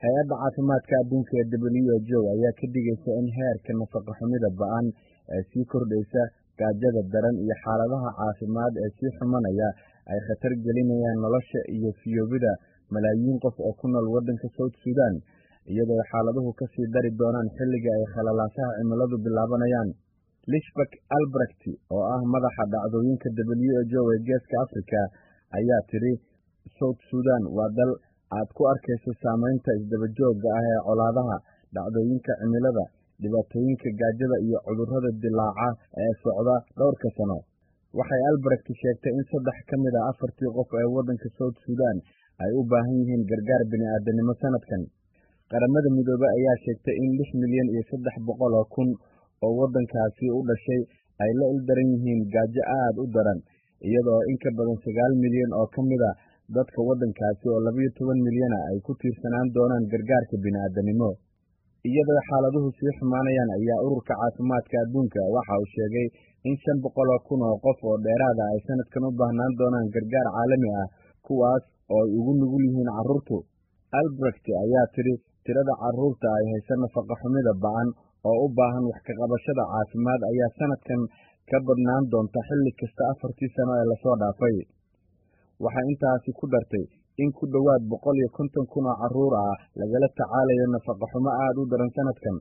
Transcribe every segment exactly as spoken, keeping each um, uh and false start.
Hay'adda Caafimaadka Adduunka ee W H O ayaa ka digaysa in heerka nafaqo-xumida ba'an ee sii kordhaysa, gaajada daran, iyo xaaladaha caafimaad ee sii xumaanaya ay khatar gelinayaan nolosha iyo fayoobida malaayiin qof oo ku nool waddanka South Sudan, iyadoo xaaladuhu ka sii dari doonaan xilliga ay khalalaasaha cimiladu bilaabanayaan. Liesbeth Albrecht, oo ah madaxa dhacdooyinka W H O ee Geeska Afrika, ayaa tiri, South Sudan waa dal aad ku arkayso saamaynta isdaba joogga ah ee colaadaha, dhacdooyinka cimilada, dhibaatooyinka gaajada iyo cudurrada dillaaca ee socda dhowrka sano. Waxay Albrecht sheegtay in saddex ka mid ah afartii qof ee waddanka South Sudan ay u baahan yihiin gargaar bini'aadanimo sanadkan. Qaramada Midoobay ayaa sheegtay in lix milyan iyo saddex boqol oo kun oo waddankaasi u dhashay ay la ildaran yihiin gaajo aad u daran, iyadoo in ka badan sagaal milyan oo ka mid ah dadka waddankaasi oo labiyo toban milyana ay ku tiirsanaan doonaan gargaarka bini'aadanimo. Iyadoo xaaladuhu sii xumaanayaan ayaa Ururka Caafimaadka Adduunka waxa uu sheegay in shan boqol oo kun oo qof oo dheeraad ah ay sanadkan u baahnaan doonaan gargaar caalami ah, kuwaas oo ay ugu nugul yihiin carruurtu. Albrecht ayaa tiri, tirada carruurta ay haysa nafaqo-xumida ba'an oo u baahan wax ka qabashada caafimaad ayaa sanadkan ka badnaan doonta xilli kasta afartii sano ee lasoo dhaafay. Waxay intaasi ku dartay in ku dhowaad boqol iyo konton kun oo carruur ah lagala tacaalayo nafaqo-xumo aad u daran sanadkan.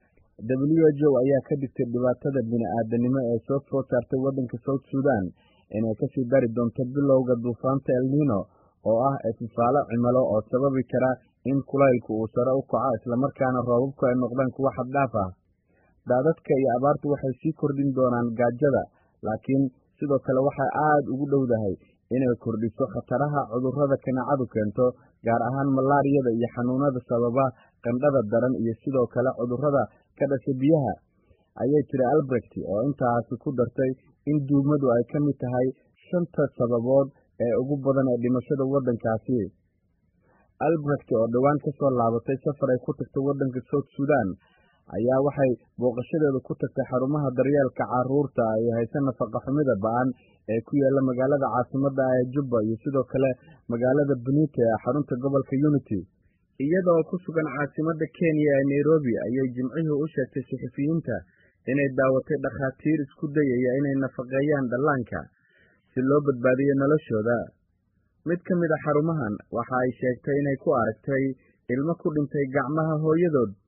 W H O ayaa ka digtay dhibaatada bini'aadanimo ee soo food saartay waddanka South Sudan inay ka sii dari doonto bilowga duufaanta El Niño, oo ah ififaalo cimilo oo sababi kara in kulaylku uu sare u kaco islamarkaana roobabku ay noqdaan kuwo xad dhaaf ah. Daadadka iyo abaartu waxay sii kordhin doonaan gaajada, laakiin sidoo kale waxay aad ugu dhowdahay inay kordhiso khataraha cudurrada kaneecadu keento, gaar ahaan malaariyada iyo xanuunada sababa qandhada daran iyo sidoo kale cudurrada ka dhasha biyaha, ayay tiri Albrecht, oo intaasi ku dartay in duumadu ay ka mid tahay shanta sababood ee ugu badan ee dhimashada waddankaasi. Albrecht, oo dhowaan ka soo laabatay safar ay ku tagtay waddanka South Sudan, ayaa waxay booqashadeedu ku tagtay xarumaha daryeelka carruurta ay haysa nafaqo-xumida ba'an ee ku yaala magaalada caasimadda ah ee Juba iyo sidoo kale magaalada Benito ee xarunta gobolka Unity. Iyadoo ku sugan caasimadda Kenya ee Nairobi, ayay Jimcihii u sheegtay suxufiyiinta inay daawatay dhakhaatiir isku dayaya inay nafaqeeyaan dhallaanka si loo badbaadiyo noloshooda. Mid ka mid a xarumahan waxa ay sheegtay inay ku aragtay ilmo ku dhintay gacmaha hooyadood,